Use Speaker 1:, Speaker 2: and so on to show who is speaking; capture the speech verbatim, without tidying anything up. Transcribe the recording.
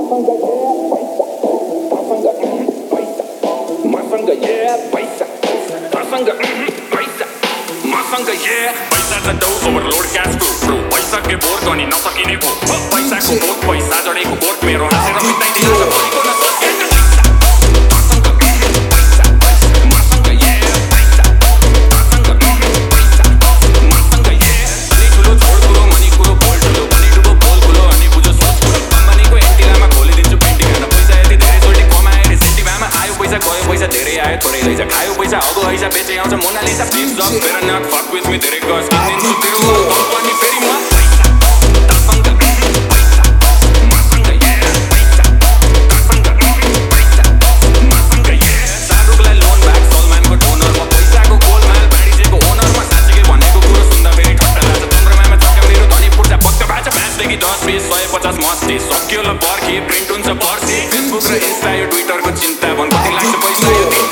Speaker 1: overload cash flow पैसा के board अनि नसकिने भो पैसाको बोट पैसा जडेको बोट मेरो हाँसेर मिटाइदियो भोलिको नसके मसँग पैसा मसँग ये पैसा मसँग पैसा मसँग ये अलि ठुलो छोड कुरो मनी कुरो बोल ठुलो अलि डुबो बोल कुलो अनि बुझो सोच कुरो कम्पनीको एन्टिलामा खोलिदिन्छु पेन्टिङ गर्न पैसा यति धेरै सोल्टी कमाएर सिटीमा आयो पैसा गयो पैसा धेरै आयो थोरै रहेछ खायो पैसा अब हैसा बेचे आउँछ मोनालिसा फ्लिप जब better not fuck with me धेरै गस किन्दिन्छु तेरो कम्पनी फेरि म पचास मस्ती सक्यो ल पर्खे प्रिन्ट हुन्छ पर्सी फेसबुक र इन्स्टा यो ट्विटरको चिन्ता भन्नु कति लाग्छ पैसा यो